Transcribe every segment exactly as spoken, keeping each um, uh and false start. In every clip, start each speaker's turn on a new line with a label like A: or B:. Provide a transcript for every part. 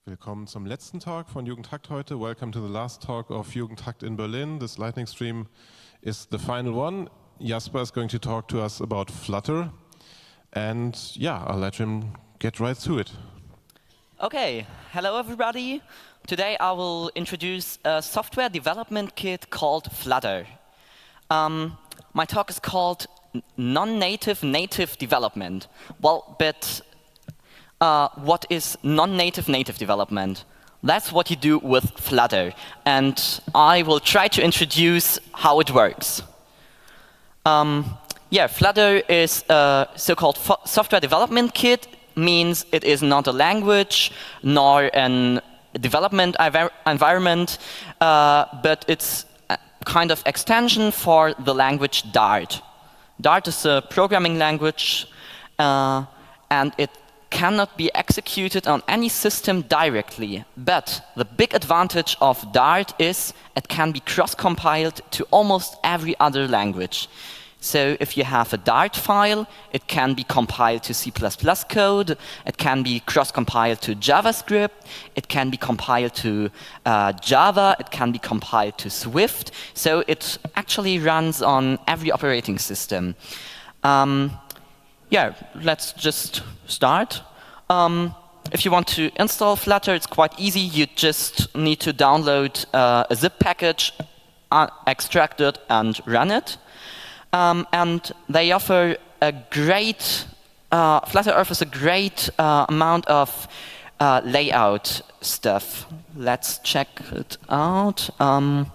A: Willkommen zum letzten Talk von Jugendhakt heute. Welcome to the last talk of Jugendhakt in Berlin. This lightning stream is the final one. Jasper is going to talk to us about Flutter. And yeah, I'll let him get right to it.
B: Okay, hello everybody. Today I will introduce a software development kit called Flutter. Um, my talk is called Non-Native Native Development. Well, but uh, what is non-native native development? That's what you do with Flutter. And I will try to introduce how it works. Um, yeah, Flutter is a so-called software development kit. Means it is not a language nor a development environment, uh, but it's a kind of extension for the language Dart. Dart is a programming language, uh, and it cannot be executed on any system directly. But the big advantage of Dart is it can be cross-compiled to almost every other language. So if you have a Dart file, it can be compiled to C plus plus code, it can be cross-compiled to JavaScript, it can be compiled to uh, Java, it can be compiled to Swift. So it actually runs on every operating system. Um, yeah, let's just start. Um, if you want to install Flutter, it's quite easy. You just need to download uh, a zip package, uh, extract it, and run it. Um, and they offer a great, uh, Flutter offers a great uh, amount of uh, layout stuff. Let's check it out. Um,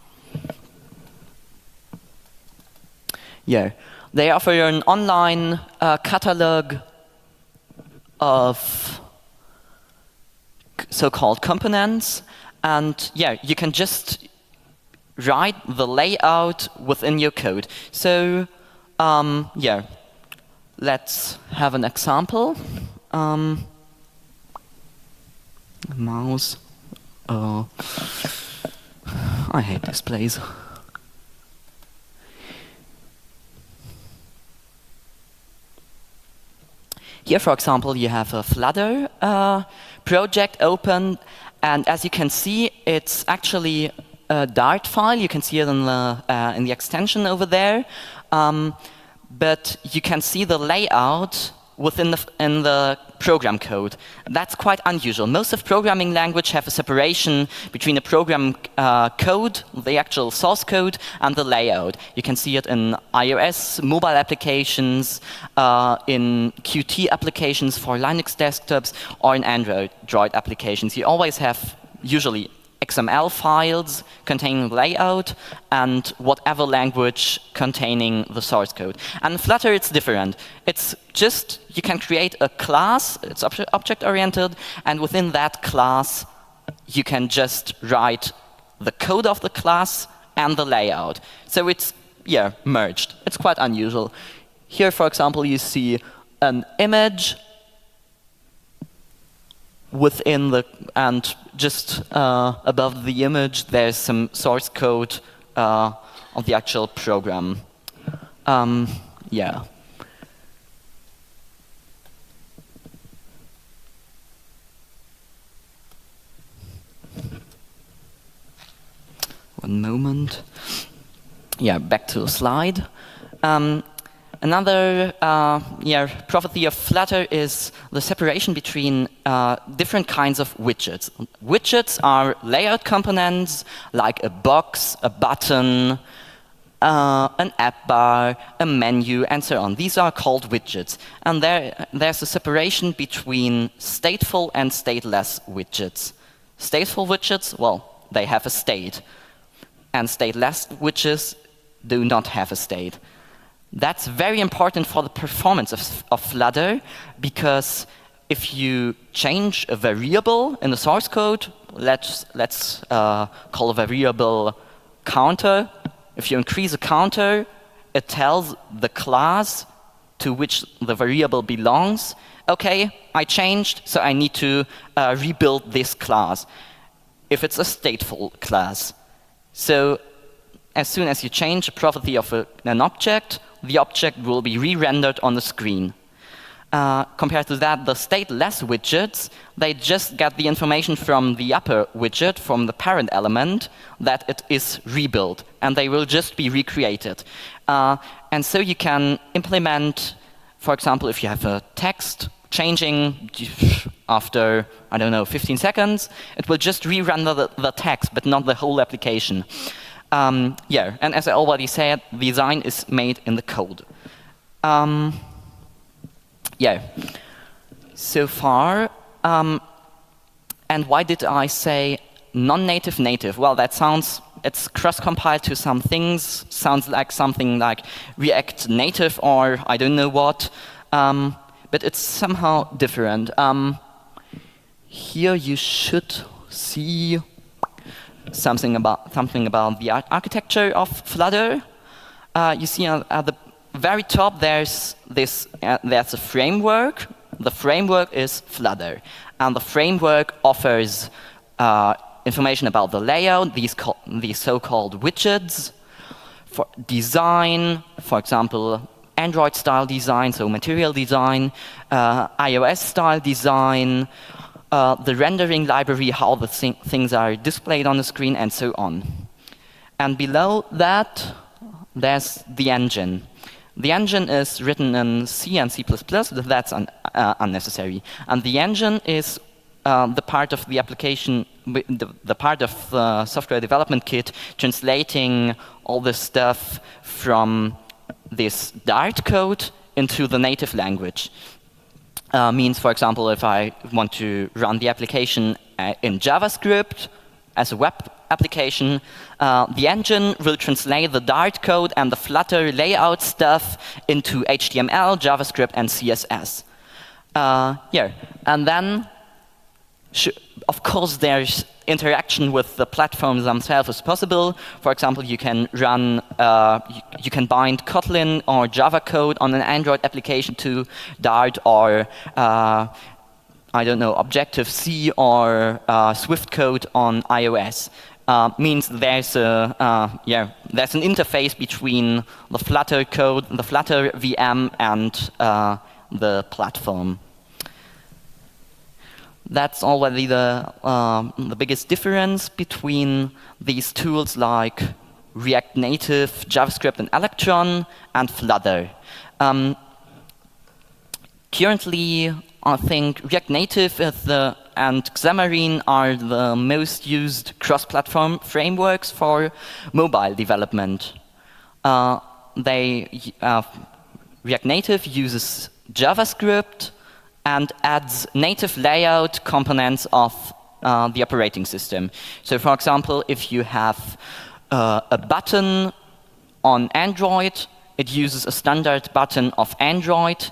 B: yeah, they offer an online uh, catalog of so-called components, and yeah, you can just write the layout within your code. So, um, yeah, let's have an example. Um, mouse. Oh, I hate displays. Here, for example, you have a Flutter uh, project open, and as you can see, it's actually a Dart file. You can see it in the uh, in the extension over there, um, but you can see the layout within the in the program code. That's quite unusual. Most of programming language have a separation between the program uh, code, the actual source code, and the layout. You can see it in iOS mobile applications, uh, in Qt applications for Linux desktops, or in Android applications. You always have usually X M L files containing layout and whatever language containing the source code. And in Flutter it's different. It's just, you can create a class, it's object-oriented, and within that class you can just write the code of the class and the layout. So it's, yeah, merged. It's quite unusual. Here, for example, you see an image within the, and just uh, above the image there's some source code uh, of the actual program. Um, yeah. One moment. Yeah, back to the slide. Um, Another uh, yeah, property of Flutter is the separation between uh, different kinds of widgets. Widgets are layout components like a box, a button, uh, an app bar, a menu, and so on. These are called widgets. And there, there's a separation between stateful and stateless widgets. Stateful widgets, well, they have a state. And stateless widgets do not have a state. That's very important for the performance of, of Flutter, because if you change a variable in the source code, let's, let's uh, call a variable counter. If you increase a counter, it tells the class to which the variable belongs, okay, I changed, so I need to uh, rebuild this class, if it's a stateful class. So as soon as you change a property of a, an object, the object will be re-rendered on the screen. Uh, compared to that, the stateless widgets, they just get the information from the upper widget, from the parent element, that it is rebuilt, and they will just be recreated. Uh, and so you can implement, for example, if you have a text changing after, I don't know, fifteen seconds, it will just rerun the, the text, but not the whole application. Um, yeah, and as I already said, the design is made in the code. Um, yeah, so far, um, and why did I say non-native native? Well, that sounds, it's cross-compiled to some things, sounds like something like React Native or I don't know what, um, but it's somehow different. Um, here you should see something about, something about the ar architecture of Flutter. Uh, you see at, at the very top there's this, uh, there's a framework. The framework is Flutter, and the framework offers uh, information about the layout, these, these so-called widgets, for design, for example, Android-style design, so material design, uh, iOS-style design, uh, the rendering library, how the th things are displayed on the screen, and so on. And below that, there's the engine. The engine is written in C and C plus plus, but that's un uh, unnecessary. And the engine is uh, the part of the application, the, the part of the software development kit translating all this stuff from this Dart code into the native language. Uh, means, for example, if I want to run the application uh, in JavaScript as a web application, uh, the engine will translate the Dart code and the Flutter layout stuff into H T M L, JavaScript, and C S S. Uh, yeah, and then, of course, there's interaction with the platforms themselves is possible. For example, you can run, uh, you, you can bind Kotlin or Java code on an Android application to Dart, or uh, I don't know, Objective-C or uh, Swift code on iOS. Uh, means there's a uh, yeah there's an interface between the Flutter code, the Flutter V M, and uh, the platform. That's already the uh, the biggest difference between these tools like React Native, JavaScript, and Electron, and Flutter. Um, currently, I think React Native is the, and Xamarin are the most used cross-platform frameworks for mobile development. Uh, they, uh, React Native uses JavaScript and adds native layout components of uh, the operating system. So, for example, if you have uh, a button on Android, it uses a standard button of Android.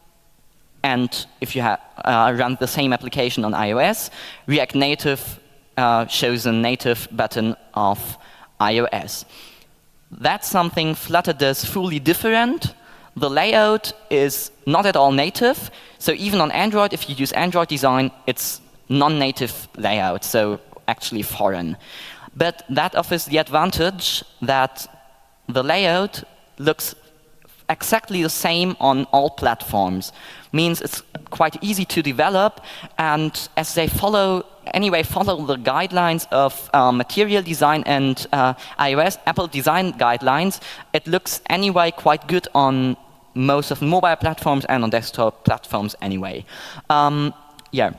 B: And if you uh, run the same application on iOS, React Native uh, shows a native button of iOS. That's something Flutter does fully different. The layout is not at all native. So even on Android, if you use Android design, it's non-native layout, so actually foreign. But that offers the advantage that the layout looks exactly the same on all platforms. Means it's quite easy to develop, and as they follow, anyway, follow the guidelines of uh, material design and uh, iOS, Apple design guidelines, it looks anyway quite good on most of mobile platforms and on desktop platforms anyway. Um, yeah.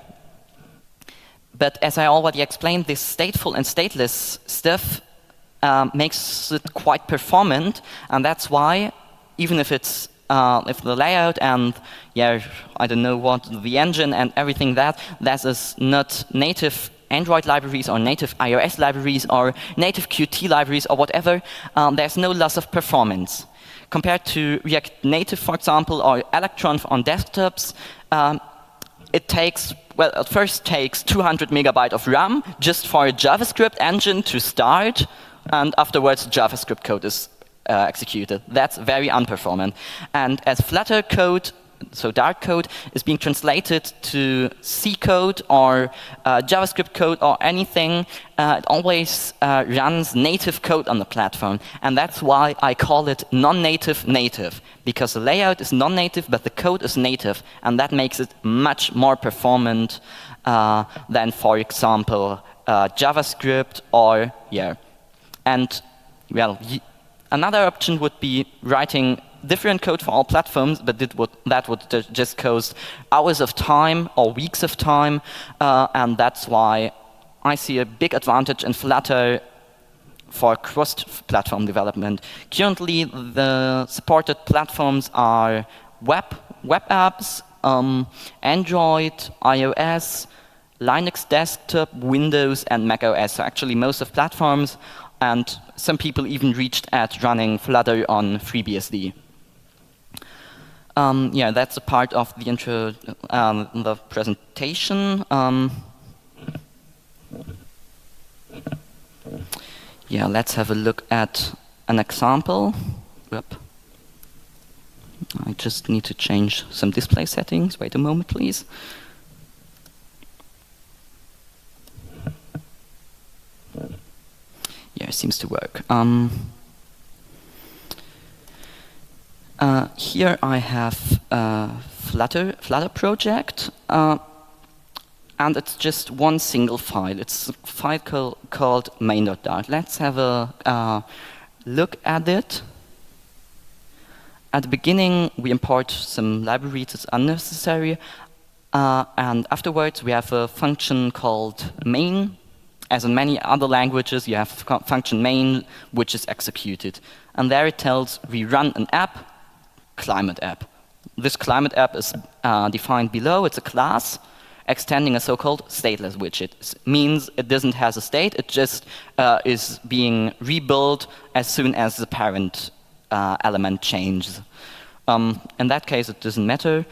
B: But as I already explained, this stateful and stateless stuff um, makes it quite performant, and that's why, even if it's uh, if the layout and yeah, I don't know what, the engine and everything that, that is not native Android libraries or native iOS libraries or native Qt libraries or whatever, um, there's no loss of performance. Compared to React Native, for example, or Electron on desktops, um, it takes, well, it first takes two hundred megabytes of RAM just for a JavaScript engine to start, and afterwards JavaScript code is uh, executed. That's very unperformant. And as Flutter code so Dart code, is being translated to C code or uh, JavaScript code or anything, uh, it always uh, runs native code on the platform. And that's why I call it non-native native, because the layout is non-native, but the code is native. And that makes it much more performant uh, than, for example, uh, JavaScript or, yeah. And, well, another option would be writing different code for all platforms, but that would, that would just cost hours of time or weeks of time, uh, and that's why I see a big advantage in Flutter for cross-platform development. Currently, the supported platforms are web, web apps, um, Android, iOS, Linux desktop, Windows, and macOS. So actually most of platforms, and some people even reached at running Flutter on FreeBSD. Um, yeah, that's a part of the intro, um, the presentation. Um, yeah, let's have a look at an example. Whoop. I just need to change some display settings. Wait a moment, please. Yeah, it seems to work. Um, Uh, here I have a Flutter, Flutter project, uh, and it's just one single file. It's a file call, called main.dart. Let's have a uh, look at it. At the beginning, we import some libraries that's unnecessary, uh, and afterwards we have a function called main. As in many other languages, you have function main, which is executed. And there it tells we run an app, climate app. This climate app is uh, defined below. It's a class extending a so-called stateless widget. It means it doesn't have a state. It just uh, is being rebuilt as soon as the parent uh, element changes. Um, in that case, it doesn't matter.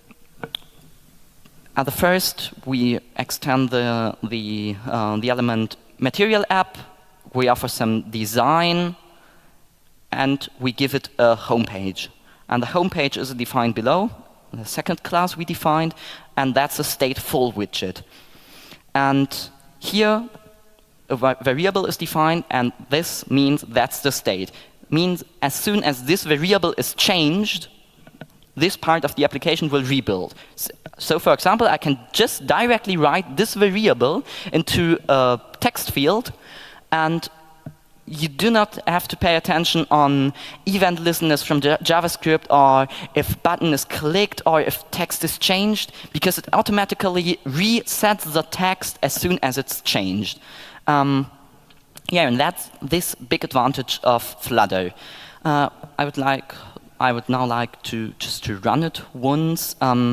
B: At the first, we extend the the uh, the element material app. We offer some design, and we give it a home page. And the home page is defined below, the second class we defined, and that's a stateful widget. And here, a va variable is defined, and this means that's the state. Means as soon as this variable is changed, this part of the application will rebuild. So, so for example, I can just directly write this variable into a text field, and you do not have to pay attention on event listeners from JavaScript, or if button is clicked, or if text is changed, because it automatically resets the text as soon as it's changed. Um, yeah, and that's this big advantage of Flutter. Uh, I would like, I would now like to just to run it once. Um,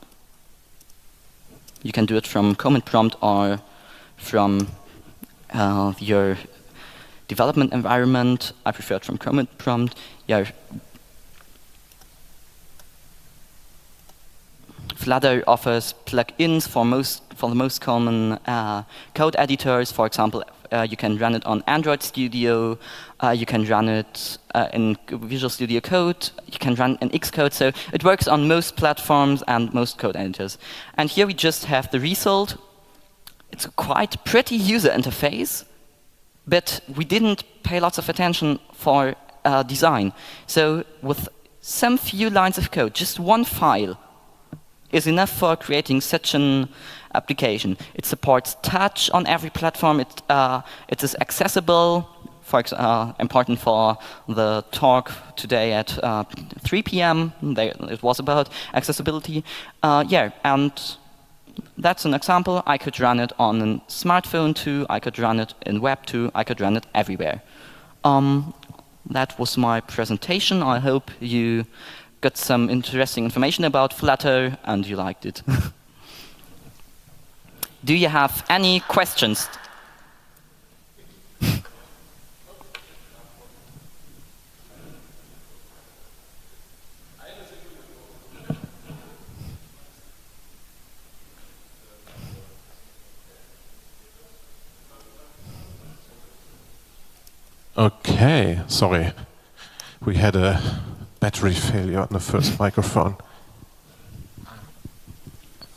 B: you can do it from command prompt or from uh, your development environment. I prefer it from command prompt. Yeah. Flutter offers plugins for most for the most common uh, code editors. For example, uh, you can run it on Android Studio. Uh, you can run it uh, in Visual Studio Code. You can run in Xcode. So it works on most platforms and most code editors. And here we just have the result. It's a quite pretty user interface, but we didn't pay lots of attention for uh, design. So with some few lines of code, just one file is enough for creating such an application. It supports touch on every platform. It, uh, it is accessible, for ex uh, important for the talk today at uh, three p m It was about accessibility. Uh, yeah, and that's an example. I could run it on a smartphone too. I could run it in web too. I could run it everywhere. Um, that was my presentation. I hope you got some interesting information about Flutter and you liked it. Do you have any questions?
A: Okay, sorry. We had a battery failure on the first microphone.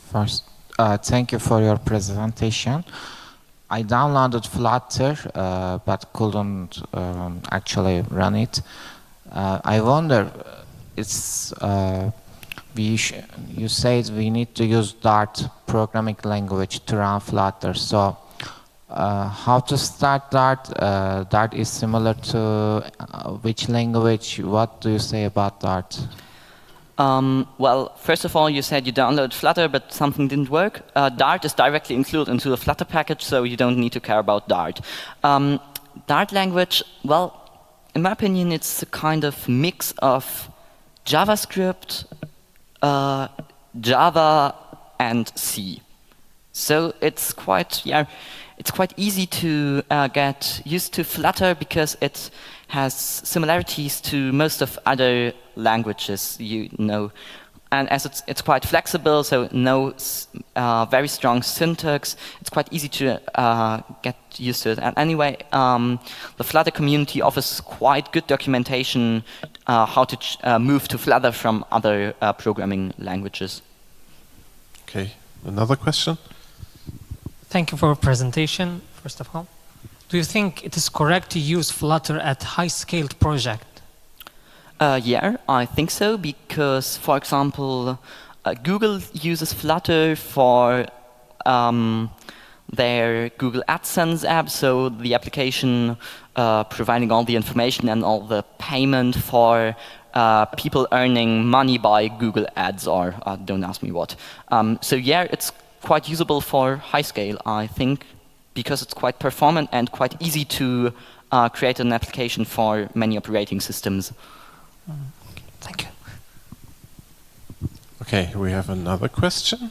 C: First, uh, thank you for your presentation. I downloaded Flutter, uh, but couldn't um, actually run it. Uh, I wonder, it's uh, we sh you said we need to use Dart programming language to run Flutter. So, uh, how to start Dart? Uh, Dart is similar to uh, which language? What do you say about Dart?
B: Um, well, first of all, you said you downloaded Flutter, but something didn't work. Uh, Dart is directly included into the Flutter package, so you don't need to care about Dart. Um, Dart language, well, in my opinion, it's a kind of mix of JavaScript, uh, Java, and C. So it's quite, yeah, it's quite easy to uh, get used to Flutter because it has similarities to most of other languages, you know. And as it's, it's quite flexible, so no uh, very strong syntax, it's quite easy to uh, get used to it. And anyway, um, the Flutter community offers quite good documentation uh, how to ch uh, move to Flutter from other uh, programming languages.
A: Okay, another question?
D: Thank you for your presentation, first of all. Do you think it is correct to use Flutter at high-scaled project?
B: Uh, yeah, I think so, because, for example, uh, Google uses Flutter for um, their Google AdSense app, so the application uh, providing all the information and all the payment for uh, people earning money by Google Ads, or uh, don't ask me what. Um, so yeah, it's quite usable for high scale, I think, because it's quite performant and quite easy to uh, create an application for many operating systems.
D: Mm, okay. Thank you.
A: Okay, we have another question.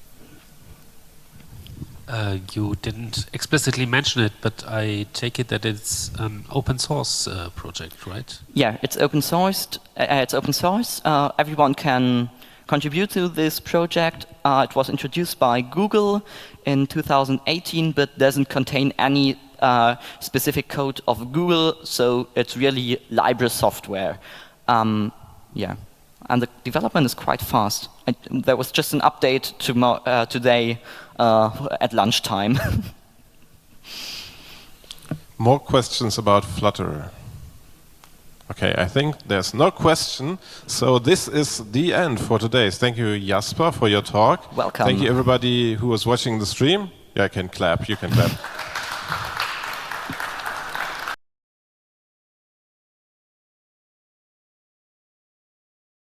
E: Uh, you didn't explicitly mention it, but I take it that it's an open source uh, project, right?
B: Yeah, it's open sourced. Uh, it's open source. Uh, everyone can contribute to this project. Uh, it was introduced by Google in two thousand eighteen, but doesn't contain any uh, specific code of Google, so it's really library software. Um, yeah, and the development is quite fast. I, there was just an update tomo uh, today uh, at lunchtime.
A: More questions about Flutter? Okay, I think there's no question. So this is the end for today. Thank you, Jasper, for your talk.
B: Welcome.
A: Thank you, everybody who was watching the stream. Yeah, I can clap. You can clap.